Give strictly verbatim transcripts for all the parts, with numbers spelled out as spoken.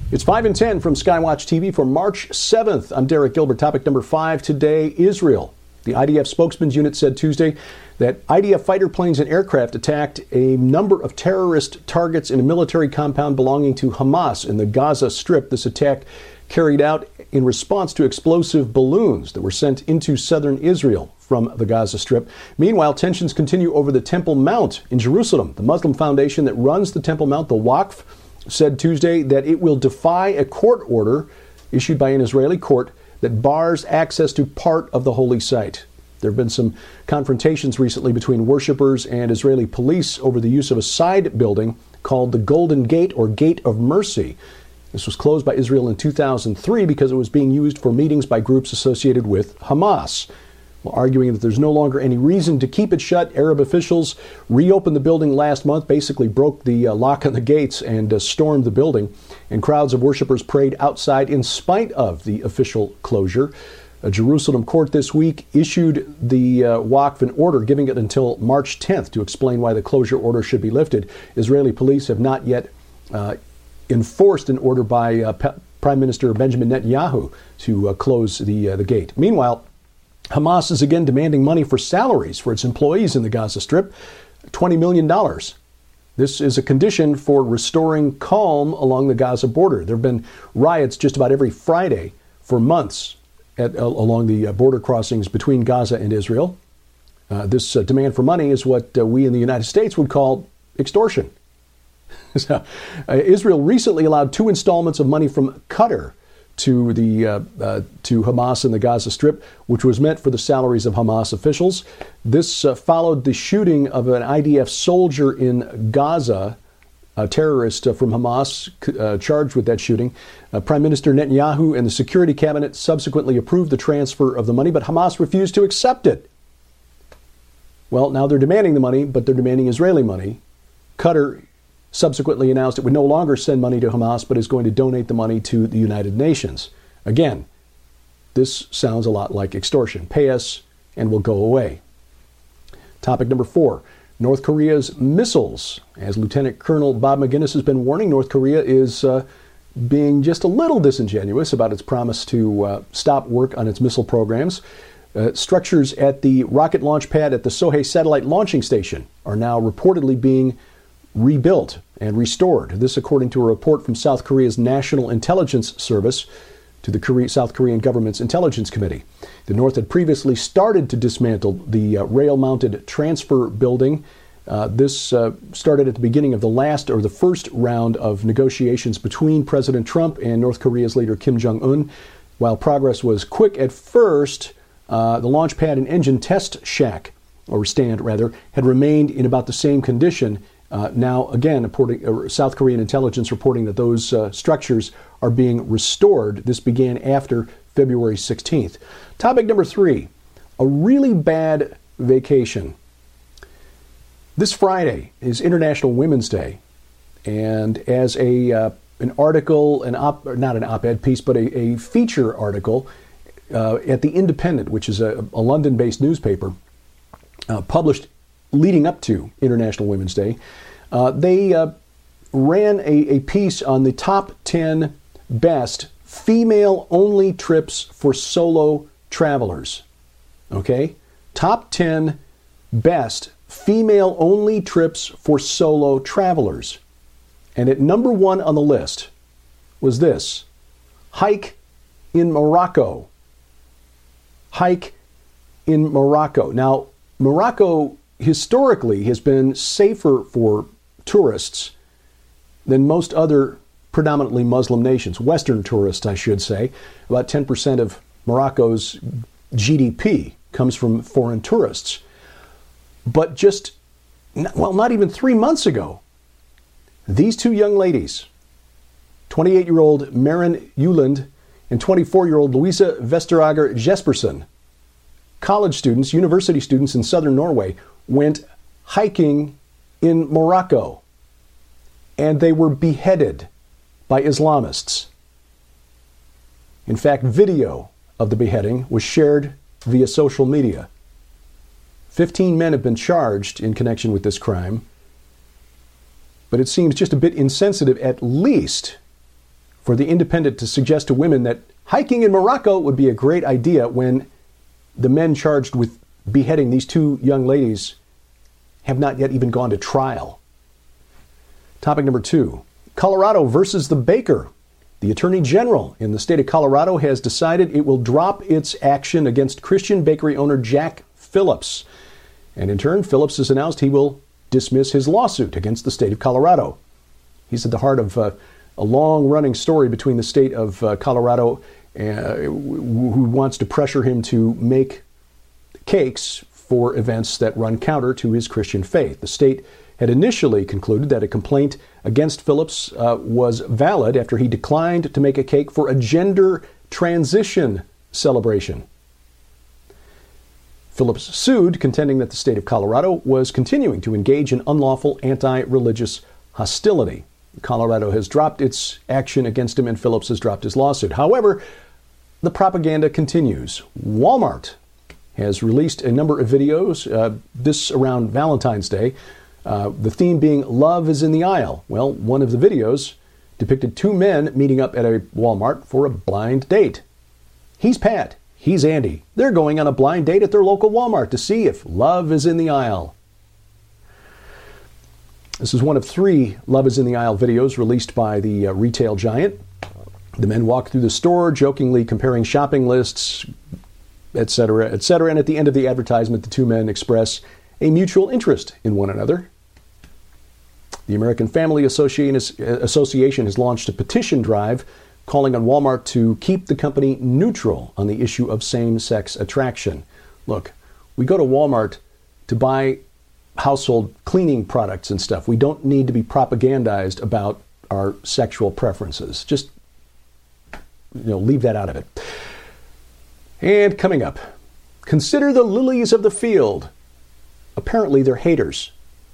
It's five and ten from Skywatch T V for March seventh. I'm Derek Gilbert. Topic number five today, Israel. The I D F spokesman's unit said Tuesday that I D F fighter planes and aircraft attacked a number of terrorist targets in a military compound belonging to Hamas in the Gaza Strip. This attack carried out in response to explosive balloons that were sent into southern Israel from the Gaza Strip. Meanwhile, tensions continue over the Temple Mount in Jerusalem. The Muslim foundation that runs the Temple Mount, the Waqf, said Tuesday that it will defy a court order issued by an Israeli court that bars access to part of the holy site. There have been some confrontations recently between worshippers and Israeli police over the use of a side building called the Golden Gate or Gate of Mercy. This was closed by Israel in two thousand three because it was being used for meetings by groups associated with Hamas. While arguing that there's no longer any reason to keep it shut, Arab officials reopened the building last month, basically broke the uh, lock on the gates and uh, stormed the building. And crowds of worshipers prayed outside in spite of the official closure. A Jerusalem court this week issued the uh, Waqf an order giving it until March tenth to explain why the closure order should be lifted. Israeli police have not yet uh, enforced an order by uh, P- Prime Minister Benjamin Netanyahu to uh, close the, uh, the gate. Meanwhile, Hamas is again demanding money for salaries for its employees in the Gaza Strip, twenty million dollars. This is a condition for restoring calm along the Gaza border. There have been riots just about every Friday for months at, uh, along the uh, border crossings between Gaza and Israel. Uh, this uh, demand for money is what uh, we in the United States would call extortion. so, uh, Israel recently allowed two installments of money from Qatar to the uh, uh, to Hamas in the Gaza Strip, which was meant for the salaries of Hamas officials. This uh, followed the shooting of an I D F soldier in Gaza, a terrorist uh, from Hamas uh, charged with that shooting. Uh, Prime Minister Netanyahu and the Security Cabinet subsequently approved the transfer of the money, but Hamas refused to accept it. Well, now they're demanding the money, but they're demanding Israeli money. Qatar subsequently announced it would no longer send money to Hamas, but is going to donate the money to the United Nations. Again, this sounds a lot like extortion. Pay us and we'll go away. Topic number four, North Korea's missiles. As Lieutenant Colonel Bob McGinnis has been warning, North Korea is uh, being just a little disingenuous about its promise to uh, stop work on its missile programs. Uh, structures at the rocket launch pad at the Sohae Satellite Launching Station are now reportedly being rebuilt and restored. This according to a report from South Korea's National Intelligence Service to the Korea, South Korean government's Intelligence Committee. The North had previously started to dismantle the uh, rail-mounted transfer building. Uh, this uh, started at the beginning of the last or the first round of negotiations between President Trump and North Korea's leader Kim Jong-un. While progress was quick at first, uh, the launch pad and engine test shack, or stand rather, had remained in about the same condition. Uh, now, again, reporting, uh, South Korean intelligence reporting that those uh, structures are being restored. This began after February sixteenth. Topic number three, a really bad vacation. This Friday is International Women's Day, and as a uh, an article, an op, not an op-ed piece, but a, a feature article uh, at The Independent, which is a, a London-based newspaper, uh, published leading up to International Women's Day, uh, they uh, ran a, a piece on the top ten best female-only trips for solo travelers. Okay? Top ten best female-only trips for solo travelers. And at number one on the list was this: hike in Morocco. Hike in Morocco. Now, Morocco historically has been safer for tourists than most other predominantly Muslim nations, Western tourists, I should say. About ten percent of Morocco's G D P comes from foreign tourists. But just, well, not even three months ago, these two young ladies, twenty-eight-year-old Maren Uland and twenty-four-year-old Louisa Vesterager Jespersen, college students, university students in southern Norway, went hiking in Morocco, and they were beheaded by Islamists. In fact, video of the beheading was shared via social media. Fifteen men have been charged in connection with this crime, but it seems just a bit insensitive, at least, for The Independent to suggest to women that hiking in Morocco would be a great idea when the men charged with beheading these two young ladies have not yet even gone to trial. Topic number two, Colorado versus the baker. The Attorney General in the state of Colorado has decided it will drop its action against Christian bakery owner Jack Phillips. And in turn, Phillips has announced he will dismiss his lawsuit against the state of Colorado. He's at the heart of uh, a long-running story between the state of uh, Colorado, uh, who wants to pressure him to make cakes for events that run counter to his Christian faith. The state had initially concluded that a complaint against Phillips uh, was valid after he declined to make a cake for a gender transition celebration. Phillips sued, contending that the state of Colorado was continuing to engage in unlawful anti-religious hostility. Colorado has dropped its action against him, and Phillips has dropped his lawsuit. However, the propaganda continues. Walmart has released a number of videos, uh, this around Valentine's Day, uh, the theme being Love is in the Aisle. Well, one of the videos depicted two men meeting up at a Walmart for a blind date. He's Pat. He's Andy. They're going on a blind date at their local Walmart to see if love is in the aisle. This is one of three Love is in the Aisle videos released by the uh, retail giant. The men walk through the store, jokingly comparing shopping lists, et cetera, et cetera. And at the end of the advertisement, the two men express a mutual interest in one another. The American Family Association has launched a petition drive calling on Walmart to keep the company neutral on the issue of same-sex attraction. Look, we go to Walmart to buy household cleaning products and stuff. We don't need to be propagandized about our sexual preferences. Just, you know, leave that out of it. And coming up, consider the lilies of the field. Apparently, they're haters.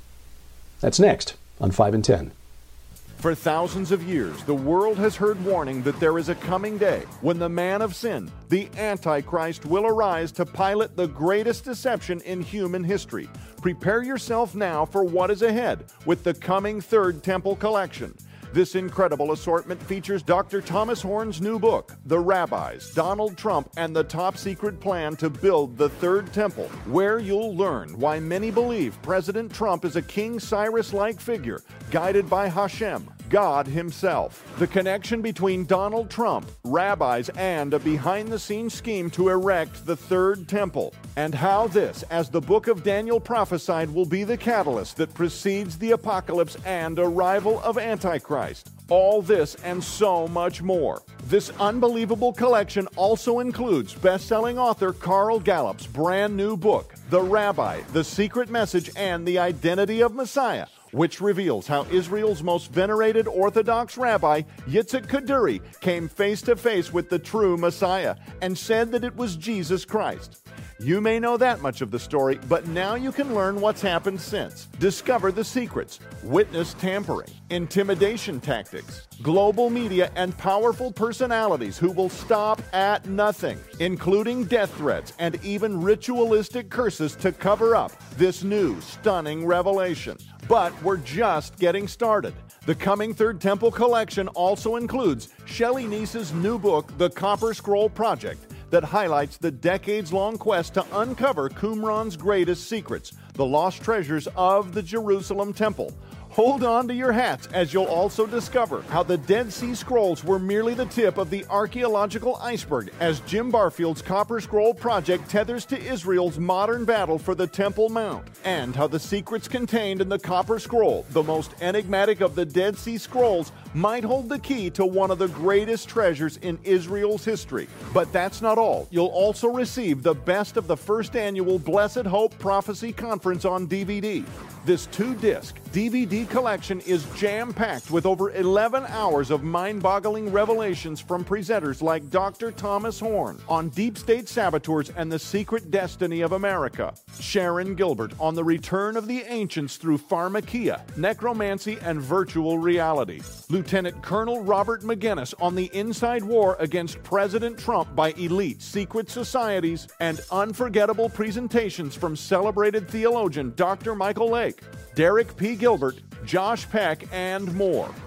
That's next on five and ten. For thousands of years, the world has heard warning that there is a coming day when the man of sin, the Antichrist, will arise to pilot the greatest deception in human history. Prepare yourself now for what is ahead with the coming Third Temple Collection. This incredible assortment features Doctor Thomas Horn's new book, The Rabbis, Donald Trump, and the Top Secret Plan to Build the Third Temple, where you'll learn why many believe President Trump is a King Cyrus-like figure, guided by Hashem, God himself. The connection between Donald Trump, rabbis, and a behind-the-scenes scheme to erect the Third Temple, and how this, as the book of Daniel prophesied, will be the catalyst that precedes the apocalypse and arrival of Antichrist. All this and so much more. This unbelievable collection also includes best-selling author Carl Gallup's brand new book, The Rabbi, The Secret Message and the Identity of Messiah, which reveals how Israel's most venerated Orthodox rabbi, Yitzhak Kaduri, came face-to-face with the true Messiah and said that it was Jesus Christ. You may know that much of the story, but now you can learn what's happened since. Discover the secrets, witness tampering, intimidation tactics, global media, and powerful personalities who will stop at nothing, including death threats and even ritualistic curses to cover up this new, stunning revelation. But we're just getting started. The coming Third Temple Collection also includes Shelley Neese's new book, The Copper Scroll Project, that highlights the decades-long quest to uncover Qumran's greatest secrets, the lost treasures of the Jerusalem Temple. Hold on to your hats, as you'll also discover how the Dead Sea Scrolls were merely the tip of the archaeological iceberg, as Jim Barfield's Copper Scroll Project tethers to Israel's modern battle for the Temple Mount, and how the secrets contained in the Copper Scroll, the most enigmatic of the Dead Sea Scrolls, might hold the key to one of the greatest treasures in Israel's history. But that's not all. You'll also receive the best of the first annual Blessed Hope Prophecy Conference on D V D. This two-disc D V D collection is jam-packed with over eleven hours of mind-boggling revelations from presenters like Doctor Thomas Horn on deep state saboteurs and the secret destiny of America, Sharon Gilbert on the return of the ancients through pharmakia, necromancy, and virtual reality, Lieutenant Colonel Robert McGinnis on the inside war against President Trump by elite secret societies, and unforgettable presentations from celebrated theologian Doctor Michael Lake, Derek P. Gilbert, Josh Peck, and more.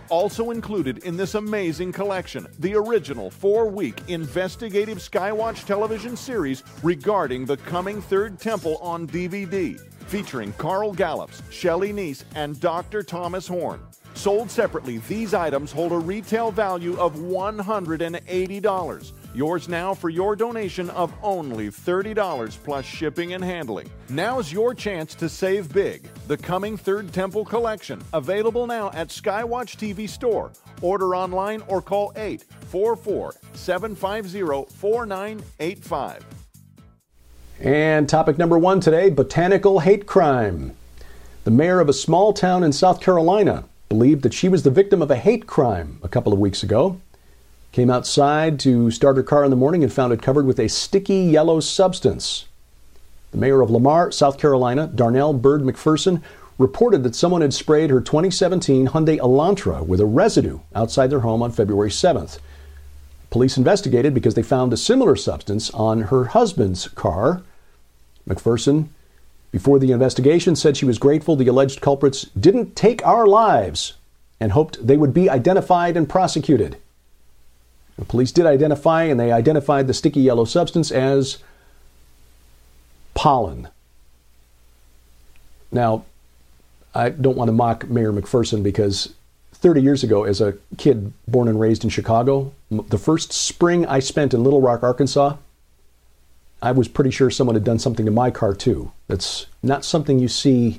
Also included in this amazing collection, the original four-week investigative Skywatch television series regarding the coming Third Temple on D V D, featuring Carl Gallups, Shelley Neese, and Doctor Thomas Horn. Sold separately, these items hold a retail value of one hundred eighty dollars. Yours now for your donation of only thirty dollars plus shipping and handling. Now's your chance to save big. The coming Third Temple collection, available now at Skywatch T V store. Order online or call eight four four, seven five zero, four nine eight five. And topic number one today, botanical hate crime. The mayor of a small town in South Carolina believed that she was the victim of a hate crime a couple of weeks ago. Came outside to start her car in the morning and found it covered with a sticky yellow substance. The mayor of Lamar, South Carolina, Darnell Bird McPherson, reported that someone had sprayed her twenty seventeen Hyundai Elantra with a residue outside their home on February seventh. Police investigated because they found a similar substance on her husband's car. McPherson, before the investigation, said she was grateful the alleged culprits didn't take our lives and hoped they would be identified and prosecuted. The police did identify, and they identified the sticky yellow substance as pollen. Now, I don't want to mock Mayor McPherson because thirty years ago, as a kid born and raised in Chicago, the first spring I spent in Little Rock, Arkansas, I was pretty sure someone had done something to my car too. That's not something you see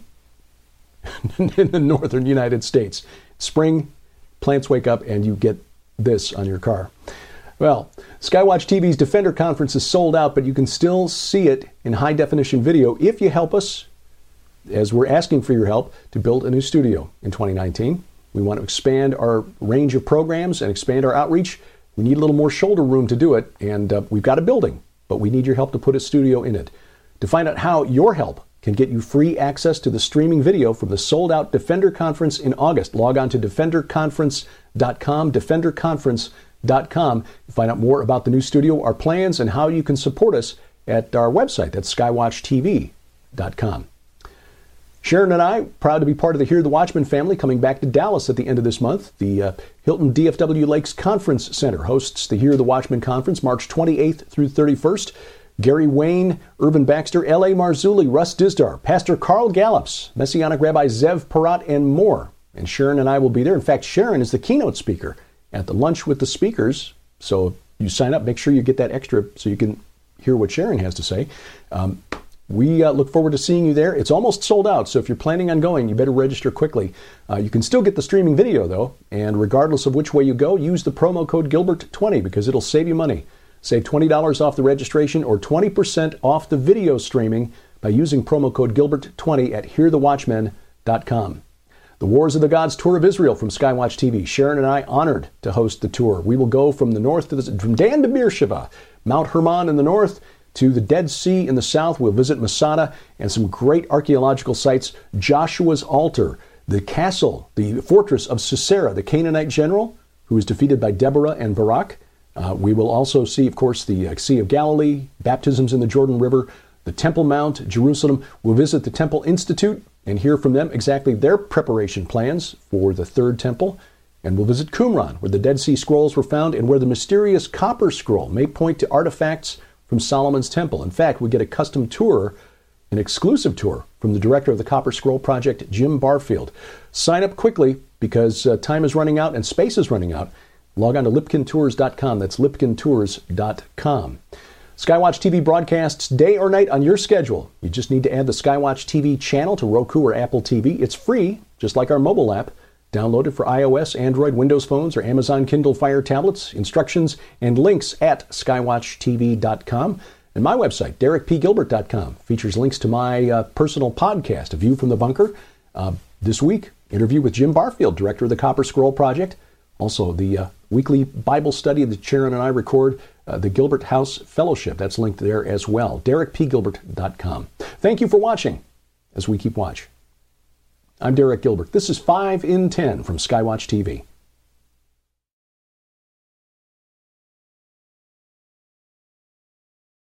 in the northern United States. Spring, plants wake up and you get this on your car. Well, Skywatch T V's Defender Conference is sold out, but you can still see it in high definition video if you help us, as we're asking for your help, to build a new studio in twenty nineteen. We want to expand our range of programs and expand our outreach. We need a little more shoulder room to do it, and uh, we've got a building, but we need your help to put a studio in it. To find out how your help can get you free access to the streaming video from the sold-out Defender Conference in August, log on to defender conference dot com, defender conference dot com. Find out more about the new studio, our plans, and how you can support us at our website. That's skywatch t v dot com. Sharon and I, proud to be part of the Hear the Watchman family, coming back to Dallas at the end of this month. The uh, Hilton D F W Lakes Conference Center hosts the Hear the Watchman Conference, March twenty-eighth through thirty-first. Gary Wayne, Irvin Baxter, L A. Marzulli, Russ Dizdar, Pastor Carl Gallups, Messianic Rabbi Zev Parat, and more. And Sharon and I will be there. In fact, Sharon is the keynote speaker at the Lunch with the Speakers. So you sign up, make sure you get that extra so you can hear what Sharon has to say. Um, We uh, look forward to seeing you there. It's almost sold out, so if you're planning on going, you better register quickly. Uh, you can still get the streaming video, though, and regardless of which way you go, use the promo code Gilbert twenty because it'll save you money. Save twenty dollars off the registration or twenty percent off the video streaming by using promo code Gilbert twenty at hear the watchmen dot com. The Wars of the Gods Tour of Israel from Skywatch T V. Sharon and I honored to host the tour. We will go from the north to the, from Dan to Beersheba, Mount Hermon in the north, to the Dead Sea in the south. We'll visit Masada and some great archaeological sites. Joshua's altar, the castle, the fortress of Sisera, the Canaanite general, who was defeated by Deborah and Barak. Uh, we will also see, of course, the uh, Sea of Galilee, baptisms in the Jordan River, the Temple Mount, Jerusalem. We'll visit the Temple Institute and hear from them exactly their preparation plans for the Third Temple. And we'll visit Qumran, where the Dead Sea Scrolls were found and where the mysterious copper scroll may point to artifacts from Solomon's Temple. In fact, we get a custom tour, an exclusive tour, from the director of the Copper Scroll Project, Jim Barfield. Sign up quickly because uh, time is running out and space is running out. Log on to lipkin tours dot com. That's lipkin tours dot com. Skywatch T V broadcasts day or night on your schedule. You just need to add the Skywatch T V channel to Roku or Apple T V. It's free, just like our mobile app. Download it for iOS, Android, Windows phones, or Amazon Kindle Fire tablets. Instructions and links at skywatch t v dot com. And my website, derek p gilbert dot com, features links to my uh, personal podcast, A View from the Bunker. Uh, this week, interview with Jim Barfield, director of the Copper Scroll Project. Also, the uh, weekly Bible study that Sharon and I record, uh, the Gilbert House Fellowship. That's linked there as well, derek p gilbert dot com. Thank you for watching as we keep watch. I'm Derek Gilbert. This is five in ten from Skywatch T V.